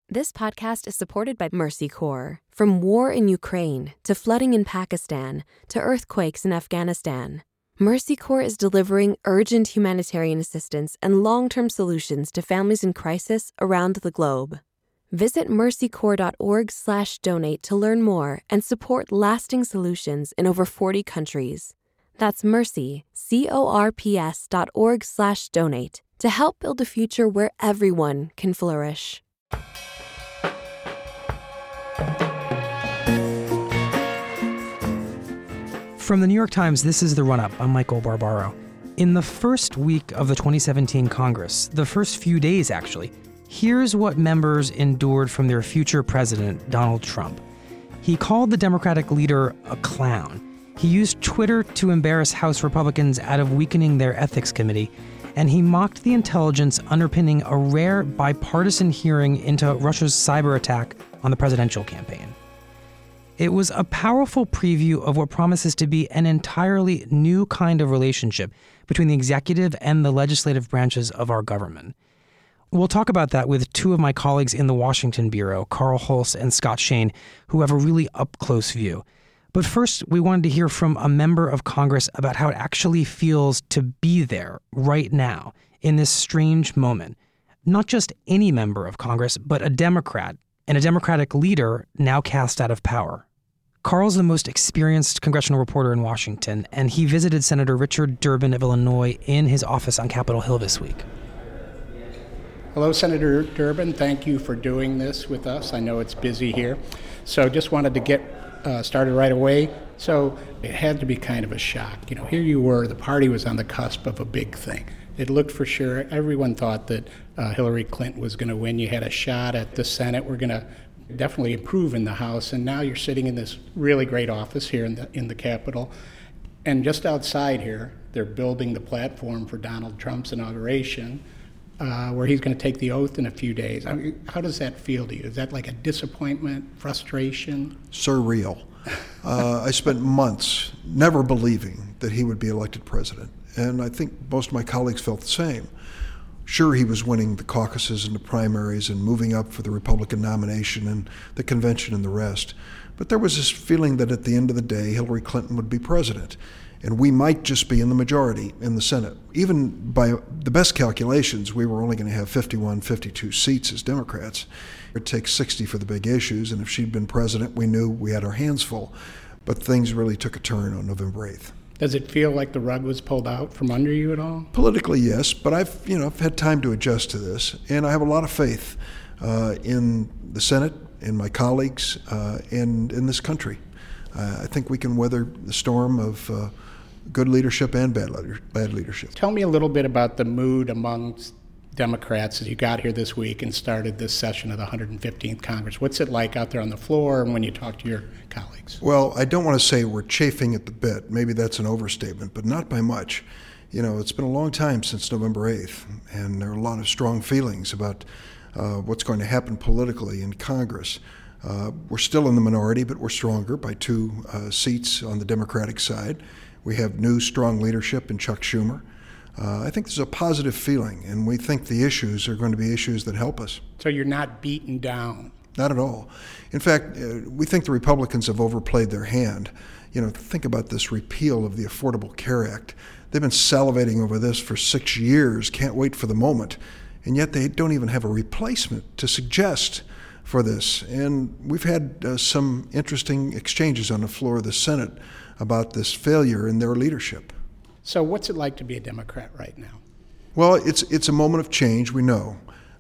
This podcast is supported by Mercy Corps. From war in Ukraine to flooding in Pakistan to earthquakes in Afghanistan, Mercy Corps is delivering urgent humanitarian assistance and long-term solutions to families in crisis around the globe. Visit mercycorps.org/donate to learn more and support lasting solutions in over 40 countries. That's mercycorps.org/donate to help build a future where everyone can flourish. From the New York Times, this is The Run-Up. I'm Michael Barbaro. In the first week of the 2017 Congress, the first few days actually, here's what members endured from their future president, Donald Trump. He called the Democratic leader a clown. He used Twitter to embarrass House Republicans out of weakening their ethics committee, and he mocked the intelligence underpinning a rare bipartisan hearing into Russia's cyber attack on the presidential campaign. It was a powerful preview of what promises to be an entirely new kind of relationship between the executive and the legislative branches of our government. We'll talk about that with two of my colleagues in the Washington Bureau, Carl Hulse and Scott Shane, who have a really up-close view. But first, we wanted to hear from a member of Congress about how it actually feels to be there right now in this strange moment. Not just any member of Congress, but a Democrat and a Democratic leader now cast out of power. Carl's the most experienced congressional reporter in Washington, and he visited Senator Richard Durbin of Illinois in his office on Capitol Hill this week. Hello, Senator Durbin. Thank you for doing this with us. I know it's busy here. So just wanted to get started right away. So it had to be kind of a shock. You know, here you were, the party was on the cusp of a big thing. It looked for sure, everyone thought that Hillary Clinton was going to win. You had a shot at the Senate. We're going to definitely improve in the House, and now you're sitting in this really great office here in the Capitol. And just outside here, they're building the platform for Donald Trump's inauguration, where he's going to take the oath in a few days. I mean, how does that feel to you? Is that like a disappointment, frustration? Surreal. I spent months never believing that he would be elected president, and I think most of my colleagues felt the same. Sure, he was winning the caucuses and the primaries and moving up for the Republican nomination and the convention and the rest. But there was this feeling that at the end of the day, Hillary Clinton would be president, and we might just be in the majority in the Senate. Even by the best calculations, we were only going to have 51, 52 seats as Democrats. It takes 60 for the big issues, and if she'd been president, we knew we had our hands full. But things really took a turn on November 8th. Does it feel like the rug was pulled out from under you at all? Politically, yes, but I've had time to adjust to this, and I have a lot of faith in the Senate, in my colleagues, and in this country. I think we can weather the storm of good leadership and bad leadership. Tell me a little bit about the mood amongst Democrats as you got here this week and started this session of the 115th Congress. What's it like out there on the floor and when you talk to your colleagues? Well, I don't want to say we're chafing at the bit. Maybe that's an overstatement, but not by much. You know, it's been a long time since November 8th, and there are a lot of strong feelings about what's going to happen politically in Congress. We're still in the minority, but we're stronger by 2 seats on the Democratic side. We have new, strong leadership in Chuck Schumer. I think there's a positive feeling, and we think the issues are going to be issues that help us. So you're not beaten down? Not at all. In fact, we think the Republicans have overplayed their hand. You know, think about this repeal of the Affordable Care Act. They've been salivating over this for 6 years, can't wait for the moment, and yet they don't even have a replacement to suggest for this. And we've had some interesting exchanges on the floor of the Senate about this failure in their leadership. So what's it like to be a Democrat right now? Well, it's a moment of change, we know.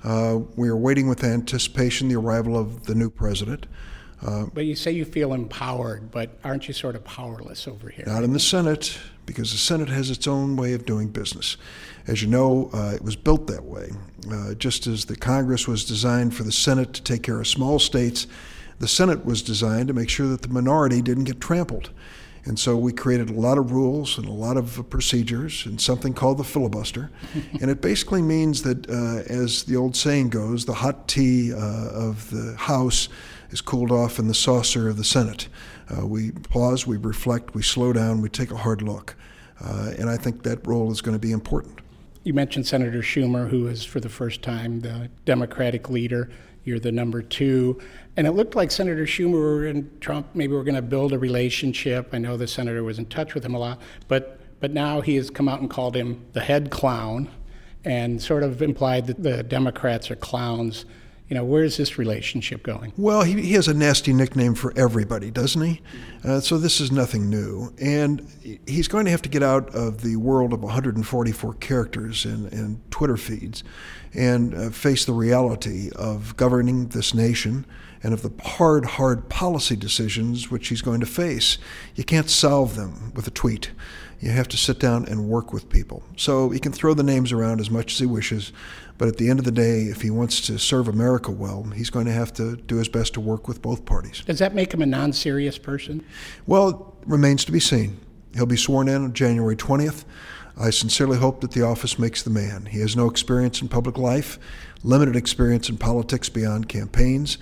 We are waiting with anticipation the arrival of the new president. But you say you feel empowered, but aren't you sort of powerless over here? Not in the Senate, because the Senate has its own way of doing business. As you know, it was built that way. Just as the Congress was designed for the Senate to take care of small states, the Senate was designed to make sure that the minority didn't get trampled. And so we created a lot of rules and a lot of procedures and something called the filibuster. And it basically means that, as the old saying goes, the hot tea of the House is cooled off in the saucer of the Senate. We pause, we reflect, we slow down, we take a hard look. And I think that role is going to be important. You mentioned Senator Schumer, who is for the first time the Democratic leader. You're the number two. And it looked like Senator Schumer and Trump maybe were going to build a relationship. I know the senator was in touch with him a lot, but now he has come out and called him the head clown and sort of implied that the Democrats are clowns. Where's this relationship going? Well, he has a nasty nickname for everybody, doesn't he? So this is nothing new. And he's going to have to get out of the world of 144 characters and Twitter feeds and face the reality of governing this nation and of the hard policy decisions which he's going to face. You can't solve them with a tweet. You have to sit down and work with people. So he can throw the names around as much as he wishes, but at the end of the day, if he wants to serve America well, he's going to have to do his best to work with both parties. Does that make him a non-serious person? Well, it remains to be seen. He'll be sworn in on January 20th. I sincerely hope that the office makes the man. He has no experience in public life, limited experience in politics beyond campaigns,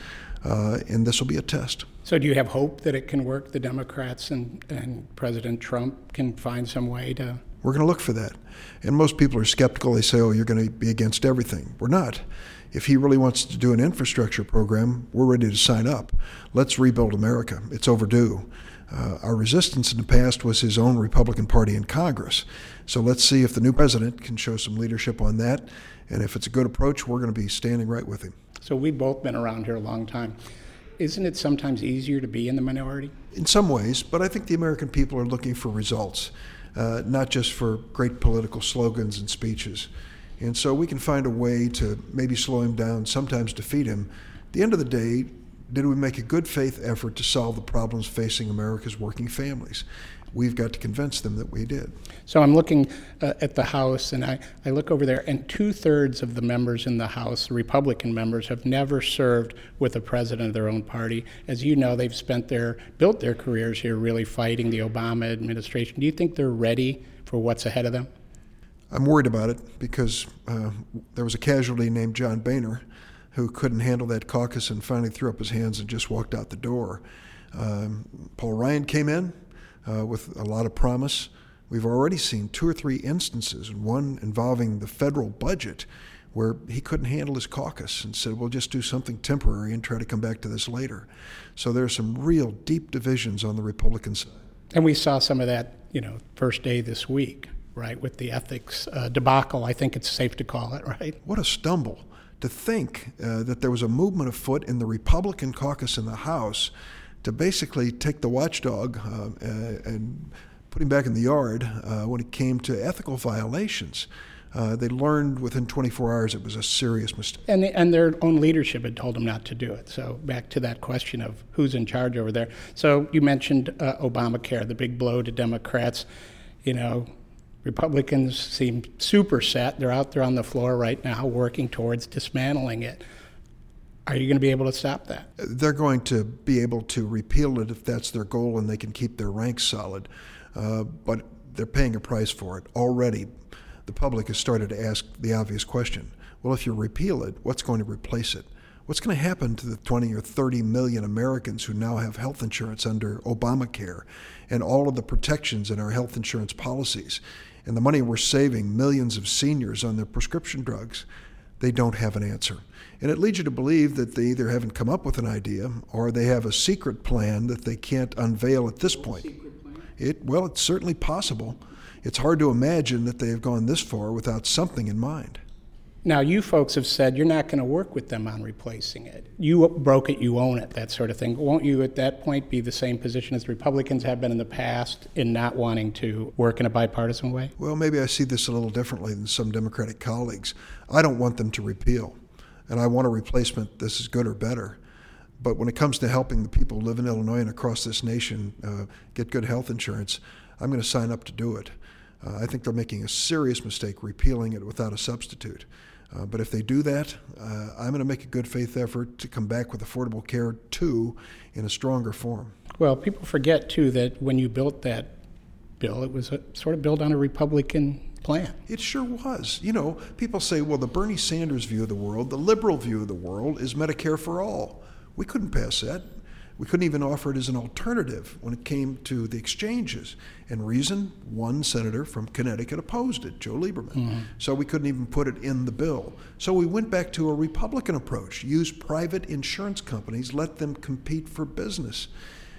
and this will be a test. So do you have hope that it can work? The Democrats and President Trump can find some way to... We're going to look for that. And most people are skeptical. They say, oh, you're going to be against everything. We're not. If he really wants to do an infrastructure program, we're ready to sign up. Let's rebuild America. It's overdue. Our resistance in the past was his own Republican Party in Congress. So let's see if the new president can show some leadership on that. And if it's a good approach, we're going to be standing right with him. So we've both been around here a long time. Isn't it sometimes easier to be in the minority? In some ways, but I think the American people are looking for results, not just for great political slogans and speeches. And so we can find a way to maybe slow him down, sometimes defeat him. At the end of the day, did we make a good faith effort to solve the problems facing America's working families? We've got to convince them that we did. So I'm looking at the House, and I look over there, and 2/3 of the members in the House, the Republican members, have never served with a president of their own party. As you know, they've built their careers here really fighting the Obama administration. Do you think they're ready for what's ahead of them? I'm worried about it because there was a casualty named John Boehner who couldn't handle that caucus and finally threw up his hands and just walked out the door. Paul Ryan came in with a lot of promise. We've already seen 2 or 3 instances, one involving the federal budget, where he couldn't handle his caucus and said, we'll just do something temporary and try to come back to this later. So there's some real deep divisions on the Republican side. And we saw some of that, first day this week, right, with the ethics debacle, I think it's safe to call it, right? What a stumble to think that there was a movement afoot in the Republican caucus in the House to basically take the watchdog and put him back in the yard when it came to ethical violations. They learned within 24 hours it was a serious mistake. And their own leadership had told them not to do it. So back to that question of who's in charge over there. So you mentioned Obamacare, the big blow to Democrats. Republicans seem super set. They're out there on the floor right now working towards dismantling it. Are you going to be able to stop that? They're going to be able to repeal it if that's their goal and they can keep their ranks solid. But they're paying a price for it. Already, the public has started to ask the obvious question. Well, if you repeal it, what's going to replace it? What's going to happen to the 20 or 30 million Americans who now have health insurance under Obamacare and all of the protections in our health insurance policies and the money we're saving millions of seniors on their prescription drugs? They don't have an answer. And it leads you to believe that they either haven't come up with an idea or they have a secret plan that they can't unveil at this point. Well, it's certainly possible. It's hard to imagine that they have gone this far without something in mind. Now, you folks have said you're not going to work with them on replacing it. You broke it, you own it, that sort of thing. Won't you at that point be the same position as Republicans have been in the past in not wanting to work in a bipartisan way? Well, maybe I see this a little differently than some Democratic colleagues. I don't want them to repeal, and I want a replacement that's as good or better. But when it comes to helping the people who live in Illinois and across this nation get good health insurance, I'm going to sign up to do it. I think they're making a serious mistake repealing it without a substitute. But if they do that, I'm going to make a good faith effort to come back with Affordable Care 2 in a stronger form. Well, people forget, too, that when you built that bill, it was sort of built on a Republican plan. It sure was. People say, well, the Bernie Sanders view of the world, the liberal view of the world is Medicare for all. We couldn't pass that. We couldn't even offer it as an alternative when it came to the exchanges. And reason, one senator from Connecticut opposed it, Joe Lieberman. Mm-hmm. So we couldn't even put it in the bill. So we went back to a Republican approach, use private insurance companies, let them compete for business.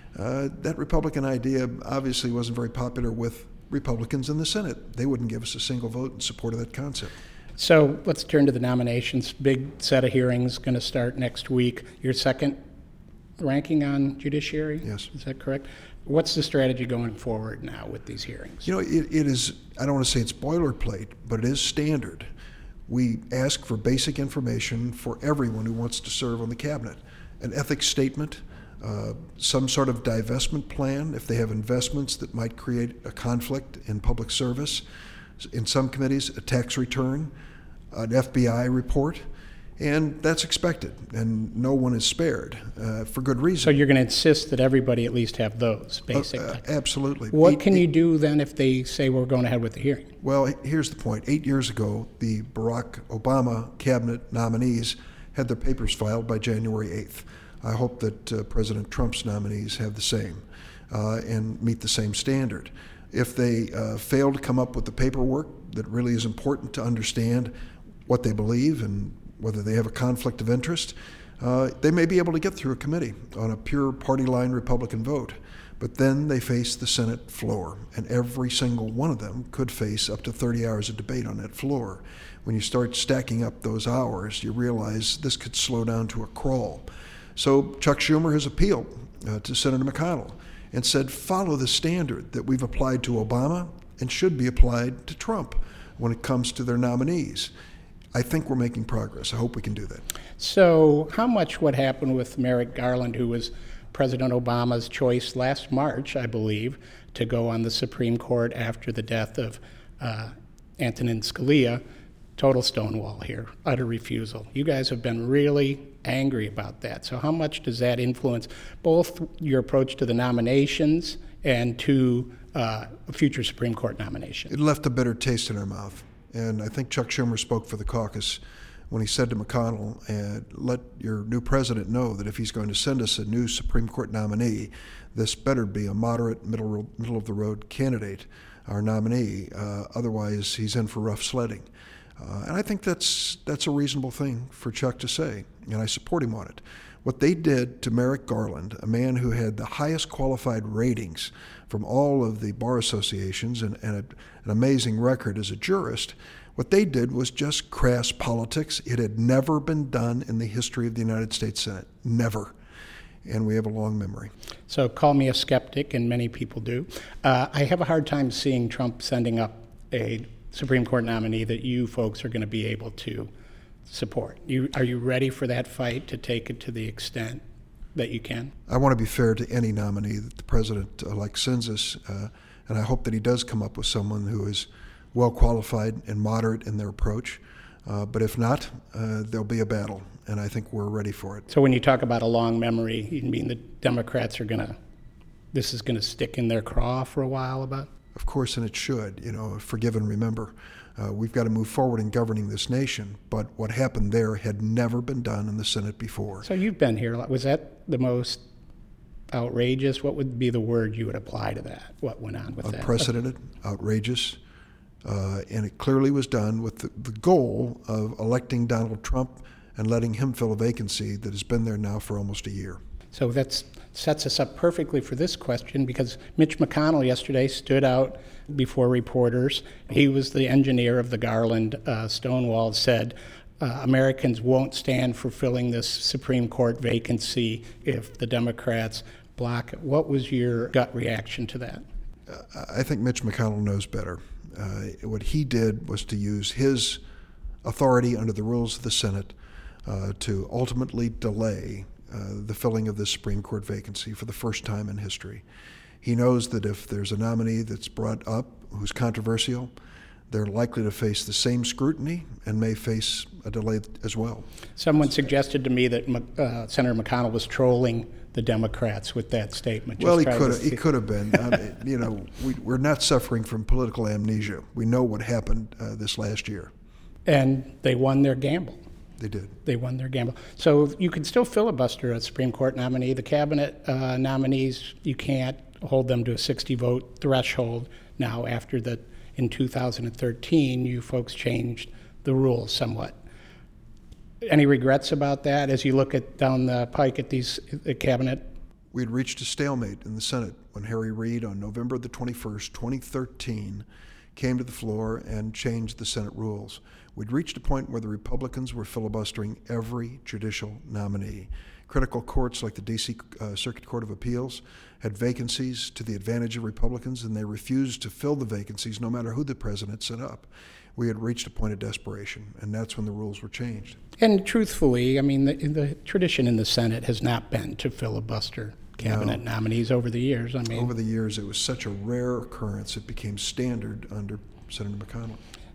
That Republican idea obviously wasn't very popular with Republicans in the Senate. They wouldn't give us a single vote in support of that concept. So let's turn to the nominations. Big set of hearings going to start next week. Your second ranking on judiciary? Yes. Is that correct? What's the strategy going forward now with these hearings? You know, it is, I don't want to say it's boilerplate, but it is standard. We ask for basic information for everyone who wants to serve on the cabinet. An ethics statement, some sort of divestment plan if they have investments that might create a conflict in public service. In some committees, a tax return, an FBI report. And that's expected, and no one is spared for good reason. So you're going to insist that everybody at least have those basic? Absolutely. What can you do then if they say we're going ahead with the hearing? Well, here's the point. 8 years ago, the Barack Obama cabinet nominees had their papers filed by January 8th. I hope that President Trump's nominees have the same and meet the same standard. If they fail to come up with the paperwork that really is important to understand what they believe and whether they have a conflict of interest, they may be able to get through a committee on a pure party line Republican vote. But then they face the Senate floor, and every single one of them could face up to 30 hours of debate on that floor. When you start stacking up those hours, you realize this could slow down to a crawl. So Chuck Schumer has appealed to Senator McConnell and said, follow the standard that we've applied to Obama and should be applied to Trump when it comes to their nominees. I think we're making progress. I hope we can do that. So how much what happened with Merrick Garland, who was President Obama's choice last March, I believe, to go on the Supreme Court after the death of Antonin Scalia, total stonewall here, utter refusal. You guys have been really angry about that. So how much does that influence both your approach to the nominations and to a future Supreme Court nomination? It left a bitter taste in our mouth. And I think Chuck Schumer spoke for the caucus when he said to McConnell, let your new president know that if he's going to send us a new Supreme Court nominee, this better be a moderate, middle-of-the-road candidate, our nominee. Otherwise, he's in for rough sledding. And I think that's a reasonable thing for Chuck to say, and I support him on it. What they did to Merrick Garland, a man who had the highest qualified ratings from all of the bar associations and an amazing record as a jurist, what they did was just crass politics. It had never been done in the history of the United States Senate. Never. And we have a long memory. So call me a skeptic, and many people do. I have a hard time seeing Trump sending up a Supreme Court nominee that you folks are going to be able to support. Are you ready for that fight to take it to the extent that you can? I want to be fair to any nominee that the president-elect sends us, and I hope that he does come up with someone who is well qualified and moderate in their approach. But if not, there'll be a battle, and I think we're ready for it. So when you talk about a long memory, you mean the Democrats this is going to stick in their craw for a while about? Of course, and it should, forgive and remember. We've got to move forward in governing this nation, but what happened there had never been done in the Senate before. So you've been here. Was that the most outrageous? What would be the word you would apply to that? What went on with that? Unprecedented, outrageous, and it clearly was done with the goal of electing Donald Trump and letting him fill a vacancy that has been there now for almost a year. So that sets us up perfectly for this question, because Mitch McConnell yesterday stood out before reporters. He was the engineer of the Garland Stonewall, said Americans won't stand for filling this Supreme Court vacancy if the Democrats block it. What was your gut reaction to that? I think Mitch McConnell knows better. What he did was to use his authority under the rules of the Senate to ultimately delay the filling of this Supreme Court vacancy for the first time in history. He knows that if there's a nominee that's brought up who's controversial, they're likely to face the same scrutiny and may face a delay as well. Someone suggested to me that Senator McConnell was trolling the Democrats with that statement. Well, he could have been. We're not suffering from political amnesia. We know what happened this last year. And they won their gamble. They did. They won their gamble. So you can still filibuster a Supreme Court nominee. The cabinet nominees, you can't hold them to a 60-vote threshold. Now, in 2013, you folks changed the rules somewhat. Any regrets about that as you look down the pike at the cabinet? We had reached a stalemate in the Senate when Harry Reid, on November the 21st, 2013, came to the floor and changed the Senate rules. We'd reached a point where the Republicans were filibustering every judicial nominee. Critical courts like the D.C. Circuit Court of Appeals had vacancies to the advantage of Republicans, and they refused to fill the vacancies no matter who the president set up. We had reached a point of desperation, and that's when the rules were changed. And truthfully, I mean, the tradition in the Senate has not been to filibuster cabinet nominees over the years. I mean, over the years, it was such a rare occurrence, it became standard under Senator McConnell.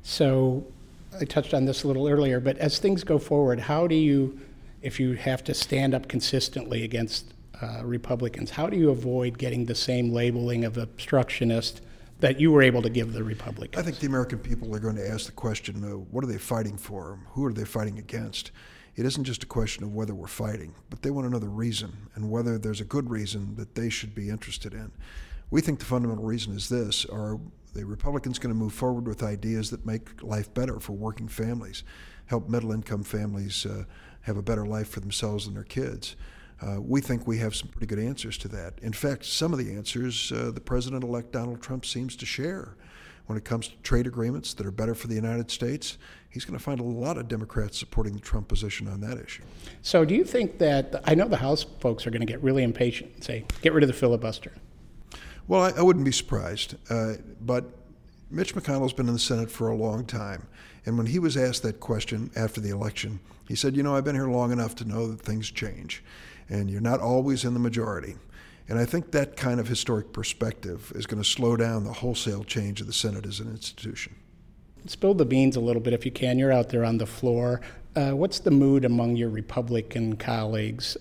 So I touched on this a little earlier, but as things go forward, how do you, if you have to stand up consistently against Republicans, how do you avoid getting the same labeling of obstructionist that you were able to give the Republicans? I think the American people are going to ask the question, what are they fighting for? Who are they fighting against? It isn't just a question of whether we're fighting, but they want to know the reason and whether there's a good reason that they should be interested in. We think the fundamental reason is this: are the Republicans going to move forward with ideas that make life better for working families, help middle-income families have a better life for themselves and their kids? We think we have some pretty good answers to that. In fact, some of the answers the President-elect Donald Trump seems to share. When it comes to trade agreements that are better for the United States, he's going to find a lot of Democrats supporting the Trump position on that issue. So do you think that, I know the House folks are going to get really impatient and say, get rid of the filibuster? Well, I wouldn't be surprised, but Mitch McConnell's been in the Senate for a long time, and when he was asked that question after the election, he said, I've been here long enough to know that things change, and you're not always in the majority. And I think that kind of historic perspective is going to slow down the wholesale change of the Senate as an institution. Spill the beans a little bit if you can. You're out there on the floor. What's the mood among your Republican colleagues?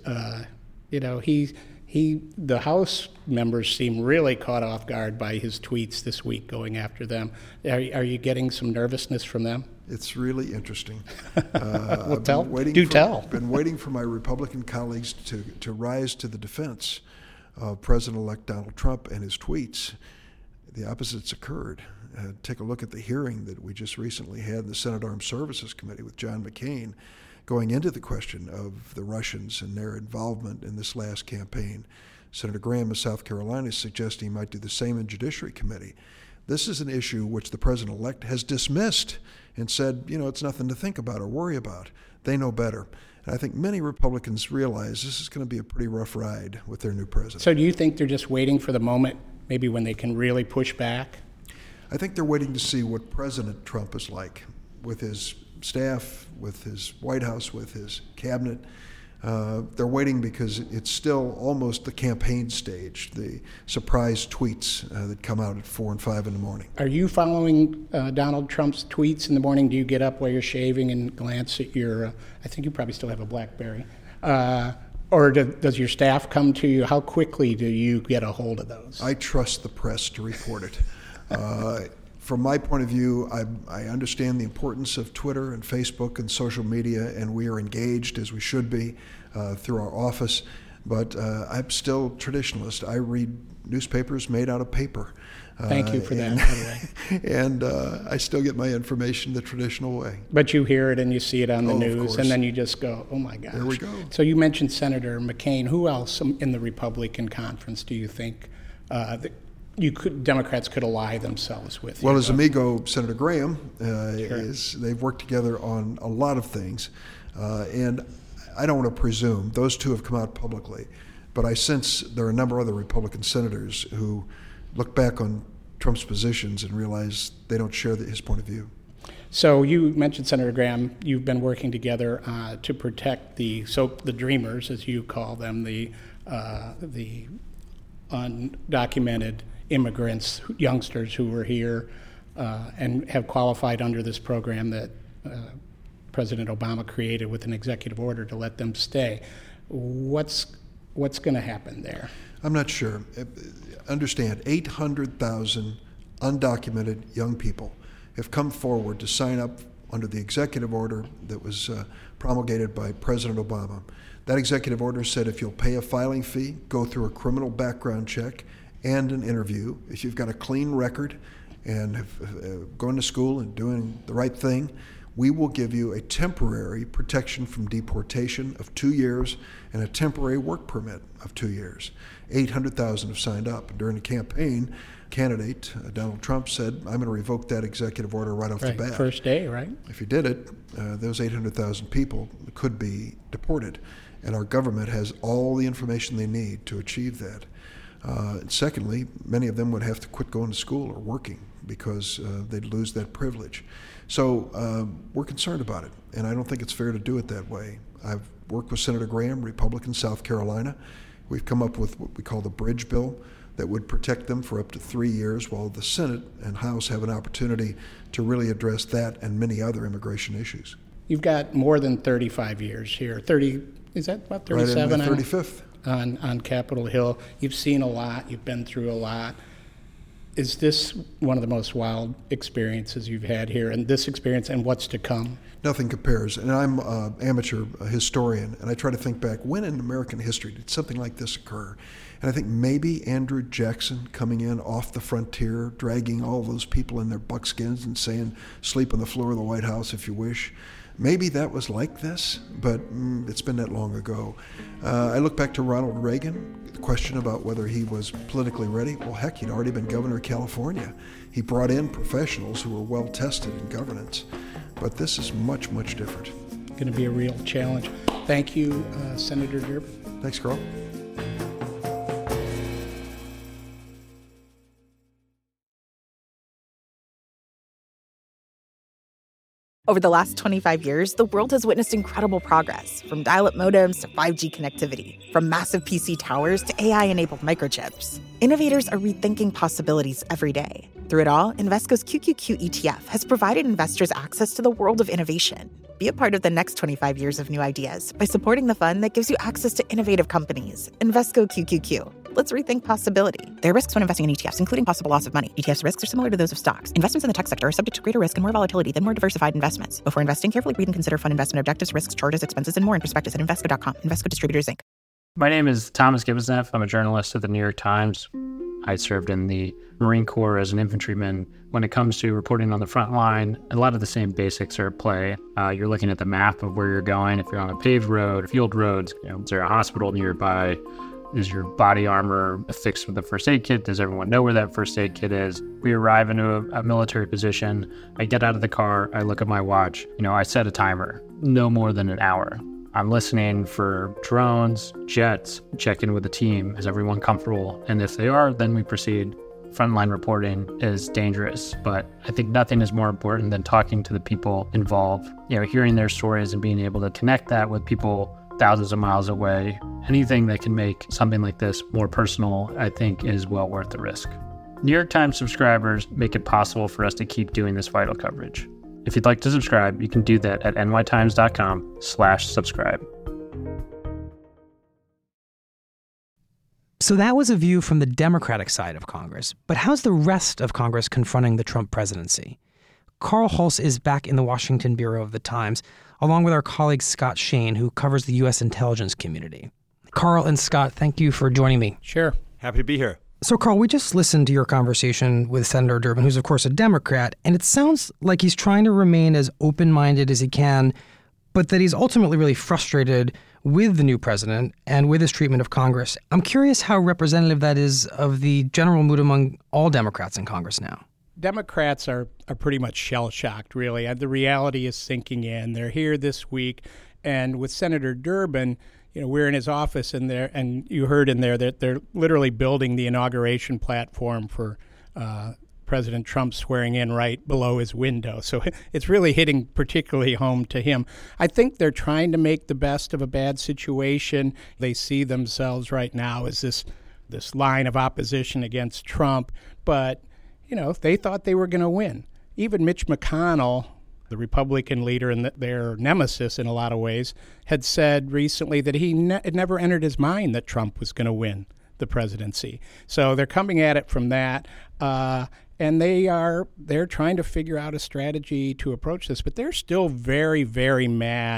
The House members seem really caught off guard by his tweets this week going after them. Are you getting some nervousness from them? It's really interesting. Well, I've been waiting for my Republican colleagues to rise to the defense of President-elect Donald Trump and his tweets. The opposite's occurred. Take a look at the hearing that we just recently had in the Senate Armed Services Committee with John McCain going into the question of the Russians and their involvement in this last campaign. Senator Graham of South Carolina is suggesting he might do the same in Judiciary Committee. This is an issue which the President-elect has dismissed and said, it's nothing to think about or worry about. They know better. And I think many Republicans realize this is going to be a pretty rough ride with their new president. So do you think they're just waiting for the moment, maybe when they can really push back? I think they're waiting to see what President Trump is like with his staff, with his White House, with his cabinet. They're waiting because it's still almost the campaign stage, the surprise tweets that come out at 4 and 5 in the morning. Are you following Donald Trump's tweets in the morning? Do you get up while you're shaving and glance at your, I think you probably still have a BlackBerry, or does your staff come to you? How quickly do you get a hold of those? I trust the press to report it. From my point of view, I understand the importance of Twitter and Facebook and social media, and we are engaged, as we should be, through our office. But I'm still traditionalist. I read newspapers made out of paper. Thank you for that, by the way. And I still get my information the traditional way. But you hear it and you see it on the of news, course. and then you just go, oh my gosh. There we go. So you mentioned Senator McCain. Who else in the Republican conference do you think Democrats could ally themselves with? Well, his amigo, Senator Graham, they've worked together on a lot of things. And I don't want to presume, those two have come out publicly, but I sense there are a number of other Republican senators who look back on Trump's positions and realize they don't share his point of view. So you mentioned Senator Graham. You've been working together to protect the dreamers, as you call them, the undocumented immigrants, youngsters who were here and have qualified under this program that President Obama created with an executive order to let them stay. What's going to happen there? I'm not sure. Understand, 800,000 undocumented young people have come forward to sign up under the executive order that was promulgated by President Obama. That executive order said if you'll pay a filing fee, go through a criminal background check and an interview, if you've got a clean record and have gone to school and doing the right thing, we will give you a temporary protection from deportation of 2 years and a temporary work permit of 2 years. 800,000 have signed up. During the campaign, candidate Donald Trump said, I'm going to revoke that executive order right off the bat. First day, right? If he did it, those 800,000 people could be deported. And our government has all the information they need to achieve that. Secondly, many of them would have to quit going to school or working because they'd lose that privilege. So we're concerned about it, and I don't think it's fair to do it that way. I've worked with Senator Graham, Republican, South Carolina. We've come up with what we call the bridge bill that would protect them for up to 3 years, while the Senate and House have an opportunity to really address that and many other immigration issues. You've got more than 35 years here. 30, is that about 37? Right in my 35th. On Capitol Hill. You've seen a lot. You've been through a lot. Is this one of the most wild experiences you've had here, and this experience and what's to come? Nothing compares. And I'm an amateur historian, and I try to think back, when in American history did something like this occur? And I think maybe Andrew Jackson coming in off the frontier, dragging all those people in their buckskins and saying, sleep on the floor of the White House if you wish. Maybe that was like this, but it's been that long ago. I look back to Ronald Reagan, the question about whether he was politically ready. Well, heck, he'd already been governor of California. He brought in professionals who were well tested in governance. But this is much, much different. Going to be a real challenge. Thank you, Senator Durbin. Thanks, Carl. Over the last 25 years, the world has witnessed incredible progress, from dial-up modems to 5G connectivity, from massive PC towers to AI-enabled microchips. Innovators are rethinking possibilities every day. Through it all, Invesco's QQQ ETF has provided investors access to the world of innovation. Be a part of the next 25 years of new ideas by supporting the fund that gives you access to innovative companies. Invesco QQQ. Let's rethink possibility. There are risks when investing in ETFs, including possible loss of money. ETFs risks are similar to those of stocks. Investments in the tech sector are subject to greater risk and more volatility than more diversified investments. Before investing, carefully read and consider fund investment objectives, risks, charges, expenses, and more in prospectus at Invesco.com. Invesco Distributors, Inc. My name is Thomas Gibbonsneff. I'm a journalist at the New York Times. I served in the Marine Corps as an infantryman. When it comes to reporting on the front line, a lot of the same basics are at play. You're looking at the map of where you're going. If you're on a paved road, field roads, is there a hospital nearby? Is your body armor affixed with a first aid kit? Does everyone know where that first aid kit is? We arrive into a military position. I get out of the car. I look at my watch. I set a timer, no more than an hour. I'm listening for drones, jets, check in with the team. Is everyone comfortable? And if they are, then we proceed. Frontline reporting is dangerous, but I think nothing is more important than talking to the people involved, hearing their stories and being able to connect that with people thousands of miles away. Anything that can make something like this more personal, I think, is well worth the risk. New York Times subscribers make it possible for us to keep doing this vital coverage. If you'd like to subscribe, you can do that at nytimes.com/subscribe. So that was a view from the Democratic side of Congress. But how's the rest of Congress confronting the Trump presidency? Carl Hulse is back in the Washington Bureau of the Times, along with our colleague Scott Shane, who covers the U.S. intelligence community. Carl and Scott, thank you for joining me. Sure. Happy to be here. So, Carl, we just listened to your conversation with Senator Durbin, who's, of course, a Democrat, and it sounds like he's trying to remain as open-minded as he can, but that he's ultimately really frustrated with the new president and with his treatment of Congress. I'm curious how representative that is of the general mood among all Democrats in Congress now. Democrats are pretty much shell-shocked, really. The reality is sinking in. They're here this week, and with Senator Durbin, we're in his office in there, and you heard in there that they're literally building the inauguration platform for President Trump swearing in right below his window. So it's really hitting particularly home to him. I think they're trying to make the best of a bad situation. They see themselves right now as this line of opposition against Trump, but they thought they were going to win. Even Mitch McConnell, the Republican leader and their nemesis in a lot of ways, had said recently that it never entered his mind that Trump was going to win the presidency. So they're coming at it from that, and they're trying to figure out a strategy to approach this. But they're still very, very mad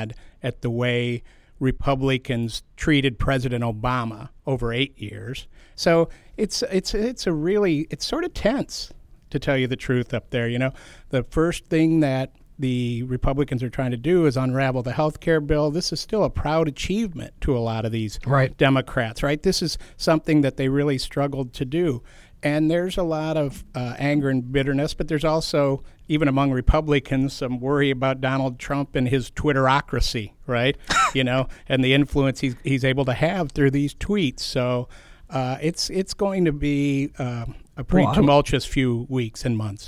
at the way Republicans treated President Obama over 8 years. So it's sort of tense, to tell you the truth, up there. You know, the first thing that the Republicans are trying to do is unravel the health care bill. This is still a proud achievement to a lot of these Democrats, right? This is something that they really struggled to do. And there's a lot of anger and bitterness, but there's also, even among Republicans, some worry about Donald Trump and his Twitterocracy, right? You know, and the influence he's able to have through these tweets. So it's going to be a pretty tumultuous few weeks and months.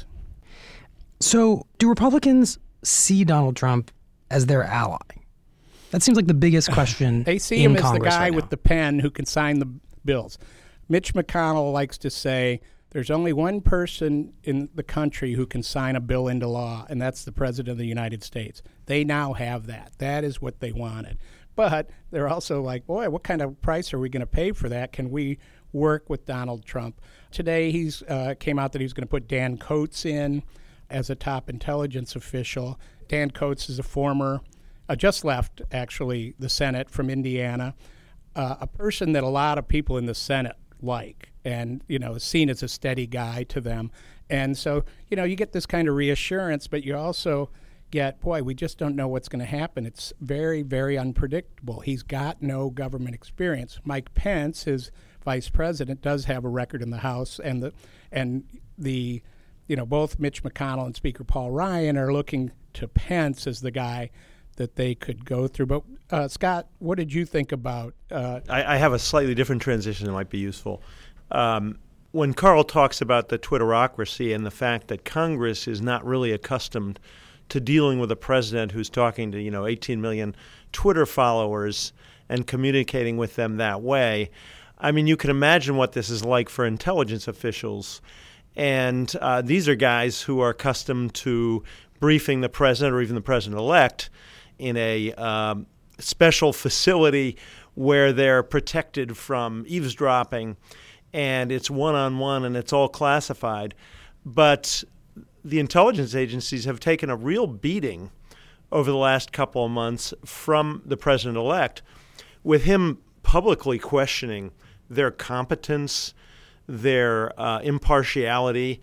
So do Republicans see Donald Trump as their ally? That seems like the biggest question. They see him as Congress the guy right with the pen who can sign the bills. Mitch McConnell likes to say there's only one person in the country who can sign a bill into law, and that's the President of the United States. They now have that. That is what they wanted. But they're also like, boy, what kind of price are we going to pay for that? Can we work with Donald Trump? Today he's came out that he's going to put Dan Coats in as a top intelligence official. Dan Coats is a former, just left, actually, the Senate from Indiana, a person that a lot of people in the Senate like and, you know, is seen as a steady guy to them. And so, you know, you get this kind of reassurance, but you also get, boy, we just don't know what's going to happen. It's very, very unpredictable. He's got no government experience. Mike Pence, his vice president, does have a record in the House, and the you know, both Mitch McConnell and Speaker Paul Ryan are looking to Pence as the guy that they could go through. But, Scott, what did you think about? I have a slightly different transition that might be useful. When Carl talks about the Twitterocracy and the fact that Congress is not really accustomed to dealing with a president who's talking to, 18 million Twitter followers and communicating with them that way, I mean, you can imagine what this is like for intelligence officials. And these are guys who are accustomed to briefing the president or even the president-elect in a special facility where they're protected from eavesdropping, and it's one-on-one and it's all classified. But the intelligence agencies have taken a real beating over the last couple of months from the president-elect, with him publicly questioning their competence, their impartiality,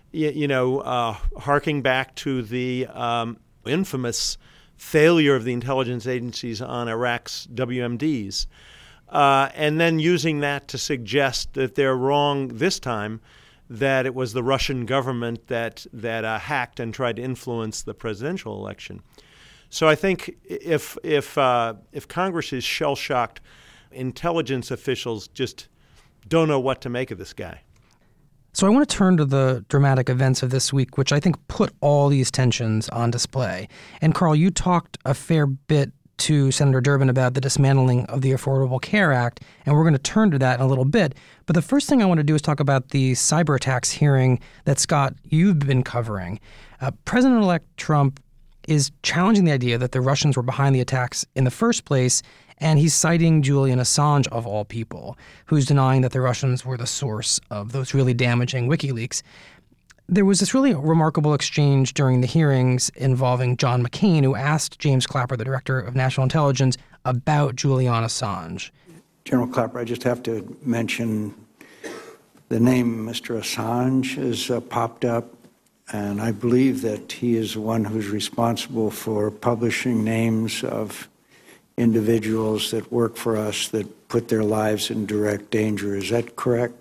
harking back to the infamous failure of the intelligence agencies on Iraq's WMDs, and then using that to suggest that they're wrong this time, that it was the Russian government that hacked and tried to influence the presidential election. So I think if Congress is shell-shocked, intelligence officials just don't know what to make of this guy. So I want to turn to the dramatic events of this week, which I think put all these tensions on display. And Carl, you talked a fair bit to Senator Durbin about the dismantling of the Affordable Care Act, and we're going to turn to that in a little bit. But the first thing I want to do is talk about the cyber attacks hearing that, Scott, you've been covering. President-elect Trump is challenging the idea that the Russians were behind the attacks in the first place, and he's citing Julian Assange, of all people, who's denying that the Russians were the source of those really damaging WikiLeaks. There was this really remarkable exchange during the hearings involving John McCain, who asked James Clapper, the director of national intelligence, about Julian Assange. General Clapper, I just have to mention the name Mr. Assange has popped up, and I believe that he is the one who's responsible for publishing names of individuals that work for us that put their lives in direct danger. Is that correct?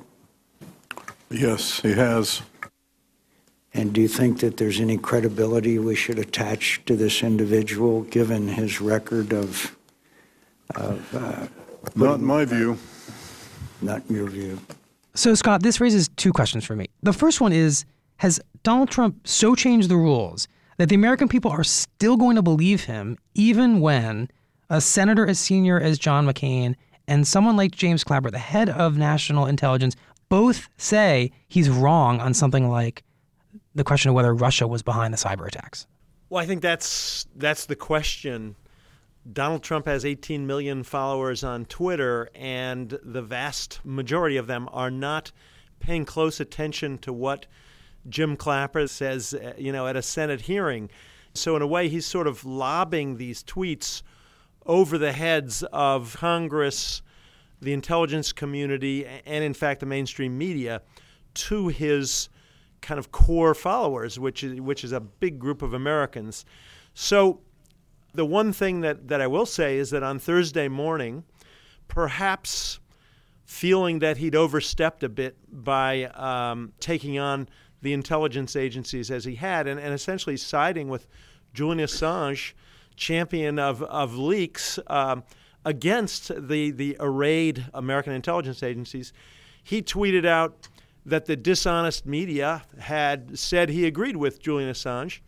Yes, he has. And do you think that there's any credibility we should attach to this individual, given his record of not in my view. Not in your view. So, Scott, this raises two questions for me. The first one is, has Donald Trump so changed the rules that the American people are still going to believe him even when a senator as senior as John McCain and someone like James Clapper, the head of national intelligence, both say he's wrong on something like the question of whether Russia was behind the cyber attacks? Well, I think that's the question. Donald Trump has 18 million followers on Twitter, and the vast majority of them are not paying close attention to what Jim Clapper says, at a Senate hearing. So in a way, he's sort of lobbing these tweets over the heads of Congress, the intelligence community, and in fact the mainstream media to his kind of core followers, which is a big group of Americans. So the one thing that I will say is that on Thursday morning, perhaps feeling that he'd overstepped a bit by taking on the intelligence agencies as he had and essentially siding with Julian Assange, champion of leaks, against the arrayed American intelligence agencies, he tweeted out that the dishonest media had said he agreed with Julian Assange.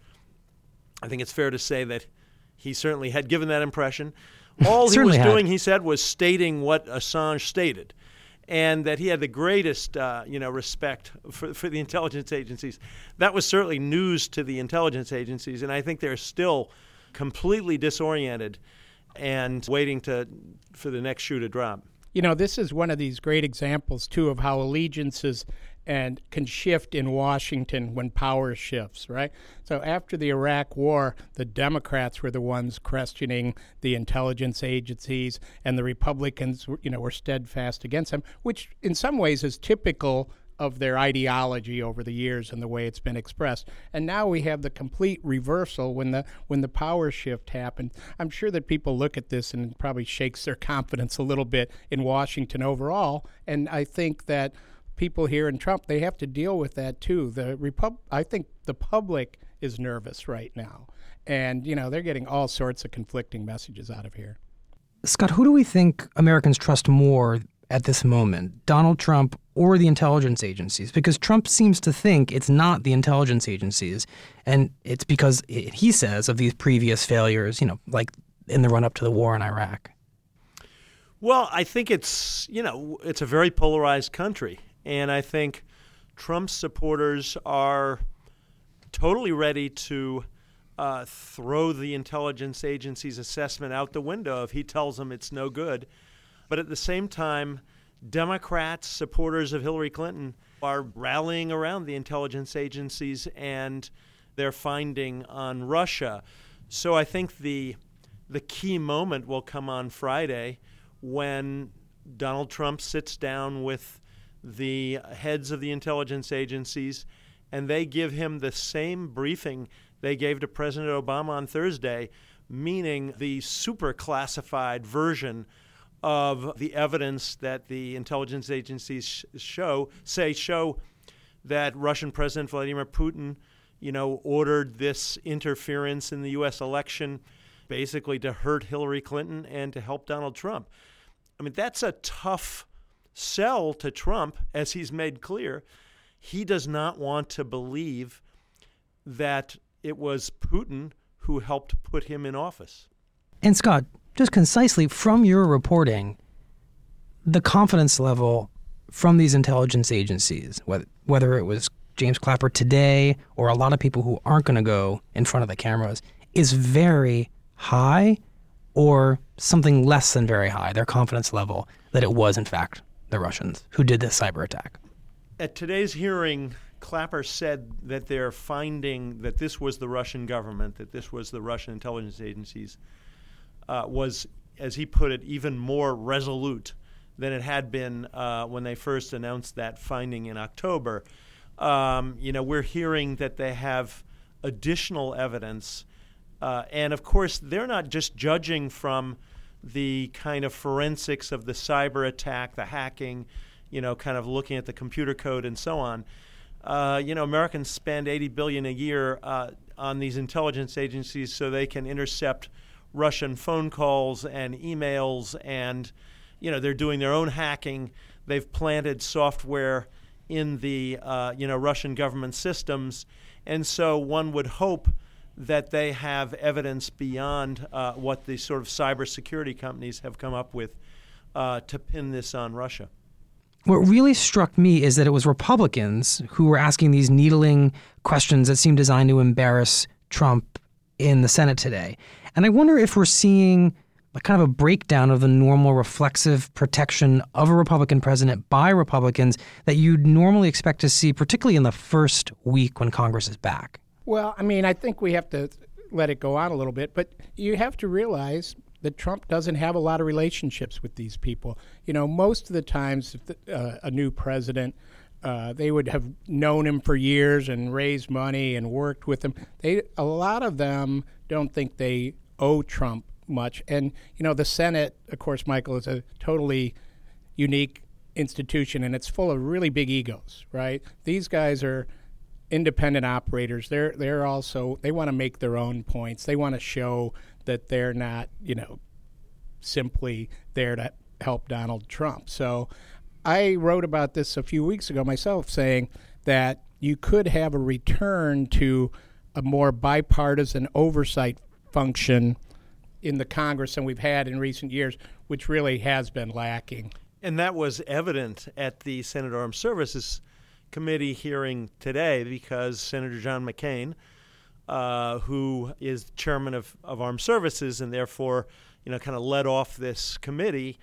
I think it's fair to say that he certainly had given that impression. All he was doing, he said, was stating what Assange stated, and that he had the greatest respect for the intelligence agencies. That was certainly news to the intelligence agencies, and I think they're still completely disoriented and waiting for the next shoe to drop. You know, this is one of these great examples, too, of how allegiances can shift in Washington when power shifts, right? So after the Iraq War, the Democrats were the ones questioning the intelligence agencies, and the Republicans, were steadfast against them, which in some ways is typical of their ideology over the years and the way it's been expressed. And now we have the complete reversal when the power shift happened. I'm sure that people look at this and it probably shakes their confidence a little bit in Washington overall. And I think that people here in Trump, they have to deal with that too. I think the public is nervous right now. And, they're getting all sorts of conflicting messages out of here. Scott, who do we think Americans trust more at this moment, Donald Trump or the intelligence agencies? Because Trump seems to think it's not the intelligence agencies, and it's because he says of these previous failures, like in the run-up to the war in Iraq. Well, I think it's a very polarized country, and I think Trump's supporters are totally ready to throw the intelligence agency's assessment out the window if he tells them it's no good. But at the same time, Democrats, supporters of Hillary Clinton, are rallying around the intelligence agencies and their finding on Russia. So I think the key moment will come on Friday when Donald Trump sits down with the heads of the intelligence agencies and they give him the same briefing they gave to President Obama on Thursday, meaning the super classified version of the evidence that the intelligence agencies show that Russian President Vladimir Putin, ordered this interference in the U.S. election basically to hurt Hillary Clinton and to help Donald Trump. I mean, that's a tough sell to Trump, as he's made clear. He does not want to believe that it was Putin who helped put him in office. And Scott, just concisely from your reporting, the confidence level from these intelligence agencies, whether it was James Clapper today or a lot of people who aren't going to go in front of the cameras, is very high or something less than very high, their confidence level that it was, in fact, the Russians who did this cyber attack? At today's hearing, Clapper said that they're finding that this was the Russian government, that this was the Russian intelligence agencies, was, as he put it, even more resolute than it had been when they first announced that finding in October. We're hearing that they have additional evidence. And, of course, they're not just judging from the kind of forensics of the cyber attack, the hacking, kind of looking at the computer code and so on. Americans spend $80 billion a year on these intelligence agencies so they can intercept Russian phone calls and emails, and they're doing their own hacking. They've planted software in the Russian government systems, and so one would hope that they have evidence beyond what the sort of cybersecurity companies have come up with to pin this on Russia. What really struck me is that it was Republicans who were asking these needling questions that seemed designed to embarrass Trump in the Senate today. And I wonder if we're seeing a kind of a breakdown of the normal reflexive protection of a Republican president by Republicans that you'd normally expect to see, particularly in the first week when Congress is back. Well, I mean, I think we have to let it go on a little bit, but you have to realize that Trump doesn't have a lot of relationships with these people. You know, most of the times, a new president, they would have known him for years and raised money and worked with him. A lot of them don't think they owe Trump much. And, you know, the Senate, of course, Michael, is a totally unique institution, and it's full of really big egos, right? These guys are independent operators. They're also, they want to make their own points. They want to show that they're not, you know, simply there to help Donald Trump. So I wrote about this a few weeks ago myself, saying that you could have a return to a more bipartisan oversight function in the Congress than we've had in recent years, which really has been lacking. And that was evident at the Senate Armed Services Committee hearing today, because Senator John McCain, who is chairman of Armed Services and therefore, you know, kind of led off this committee,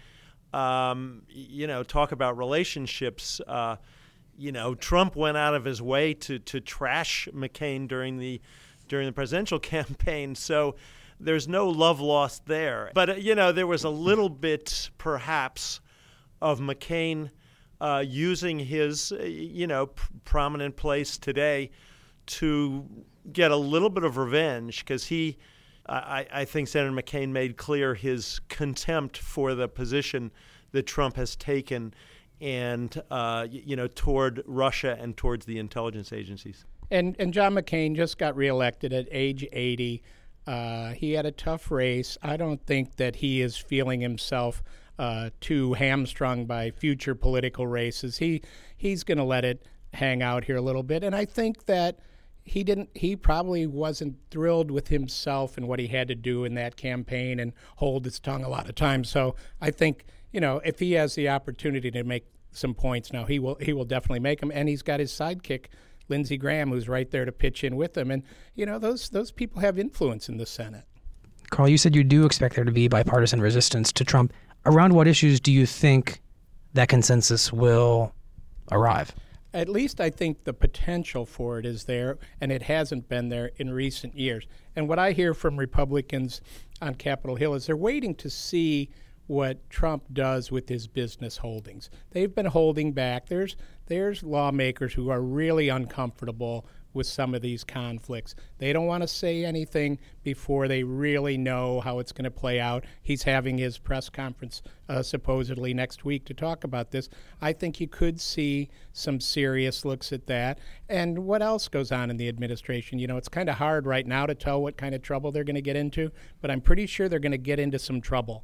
you know, talk about relationships. You know, Trump went out of his way to trash McCain during the presidential campaign. So there's no love lost there. But, you know, there was a little bit, perhaps, of McCain using his, you know, prominent place today to get a little bit of revenge, because I think Senator McCain made clear his contempt for the position that Trump has taken and, you know, toward Russia and towards the intelligence agencies. And John McCain just got reelected at age 80. He had a tough race. I don't think that he is feeling himself too hamstrung by future political races. He's going to let it hang out here a little bit. And I think that he probably wasn't thrilled with himself and what he had to do in that campaign and hold his tongue a lot of times. So I think, you know, if he has the opportunity to make some points now, he will definitely make them. And he's got his sidekick, Lindsey Graham, who's right there to pitch in with him. And, you know, those people have influence in the Senate. Carl, you said you do expect there to be bipartisan resistance to Trump. Around what issues do you think that consensus will arrive? At least I think the potential for it is there, and it hasn't been there in recent years. And what I hear from Republicans on Capitol Hill is they're waiting to see what Trump does with his business holdings. They've been holding back. There's lawmakers who are really uncomfortable with some of these conflicts. They don't want to say anything before they really know how it's going to play out. He's having his press conference supposedly next week to talk about this. I think you could see some serious looks at that. And what else goes on in the administration? You know, it's kind of hard right now to tell what kind of trouble they're going to get into, but I'm pretty sure they're going to get into some trouble.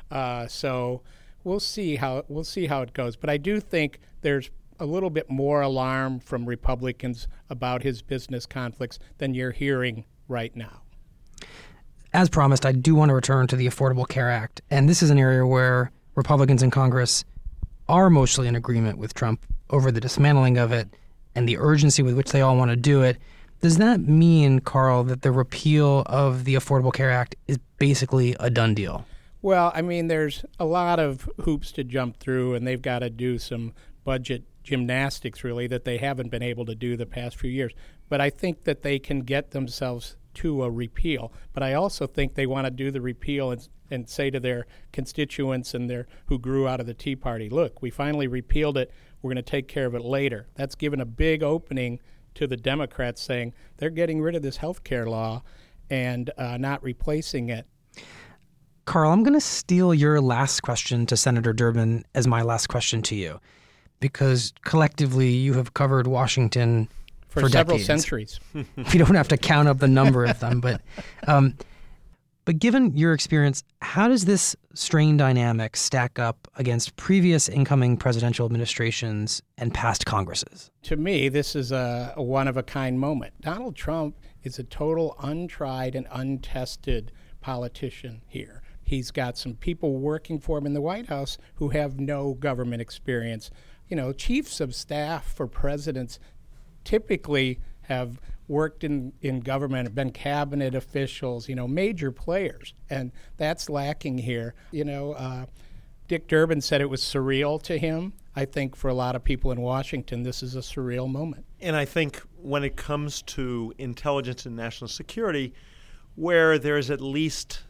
So we'll see how it goes. But I do think there's a little bit more alarm from Republicans about his business conflicts than you're hearing right now. As promised, I do want to return to the Affordable Care Act. And this is an area where Republicans in Congress are mostly in agreement with Trump over the dismantling of it and the urgency with which they all want to do it. Does that mean, Carl, that the repeal of the Affordable Care Act is basically a done deal? Well, I mean, there's a lot of hoops to jump through, and they've got to do some budget gymnastics, really, that they haven't been able to do the past few years. But I think that they can get themselves to a repeal. But I also think they want to do the repeal and say to their constituents and who grew out of the Tea Party, look, we finally repealed it. We're going to take care of it later. That's given a big opening to the Democrats, saying they're getting rid of this health care law and not replacing it. Carl, I'm going to steal your last question to Senator Durbin as my last question to you, because collectively you have covered Washington for several decades. Centuries. We don't have to count up the number of them, but given your experience, how does this strain dynamic stack up against previous incoming presidential administrations and past Congresses? To me, this is a one-of-a-kind moment. Donald Trump is a total untried and untested politician here. He's got some people working for him in the White House who have no government experience. You know, chiefs of staff for presidents typically have worked in government, have been cabinet officials, you know, major players, and that's lacking here. You know, Dick Durbin said it was surreal to him. I think for a lot of people in Washington, this is a surreal moment. And I think when it comes to intelligence and national security, where there's at least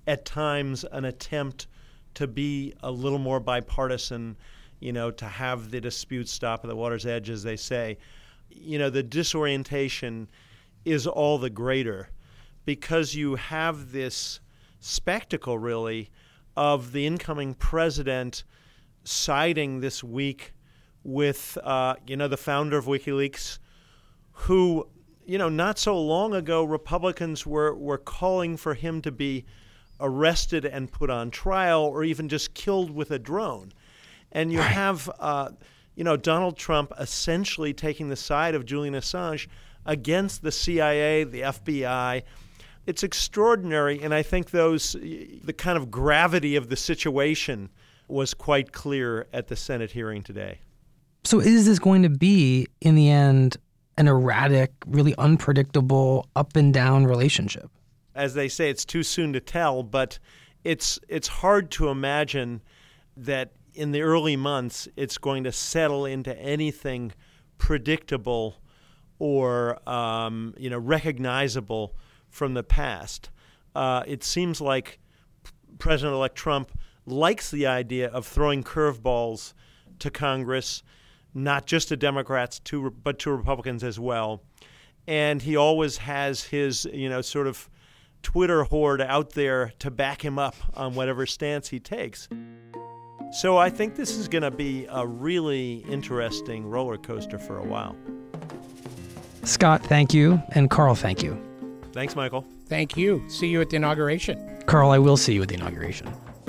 at times an attempt to be a little more bipartisan, to have the dispute stop at the water's edge, as they say. The disorientation is all the greater because you have this spectacle, really, of the incoming president siding this week with, the founder of WikiLeaks, who, not so long ago, Republicans were calling for him to be arrested and put on trial or even just killed with a drone. And you have, Donald Trump essentially taking the side of Julian Assange against the CIA, the FBI. It's extraordinary, and I think the kind of gravity of the situation was quite clear at the Senate hearing today. So is this going to be, in the end, an erratic, really unpredictable, up and down relationship? As they say, it's too soon to tell, but it's hard to imagine that in the early months it's going to settle into anything predictable or recognizable from the past. It seems like President-elect Trump likes the idea of throwing curveballs to Congress, not just to Democrats, but to Republicans as well. And he always has his, sort of Twitter horde out there to back him up on whatever stance he takes. So I think this is going to be a really interesting roller coaster for a while. Scott, thank you. And Carl, thank you. Thanks, Michael. Thank you. See you at the inauguration. Carl, I will see you at the inauguration.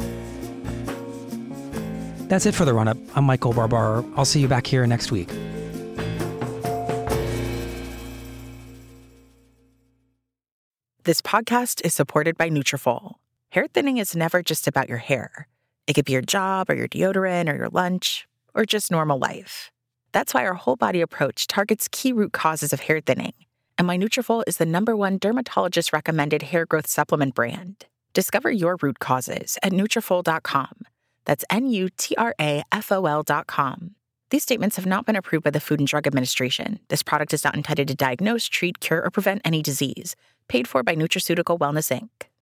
That's it for the run-up. I'm Michael Barbaro. I'll see you back here next week. This podcast is supported by Nutrafol. Hair thinning is never just about your hair. It could be your job or your deodorant or your lunch or just normal life. That's why our whole body approach targets key root causes of hair thinning. And my Nutrafol is the #1 dermatologist-recommended hair growth supplement brand. Discover your root causes at Nutrafol.com. That's Nutrafol.com. These statements have not been approved by the Food and Drug Administration. This product is not intended to diagnose, treat, cure, or prevent any disease. Paid for by Nutraceutical Wellness, Inc.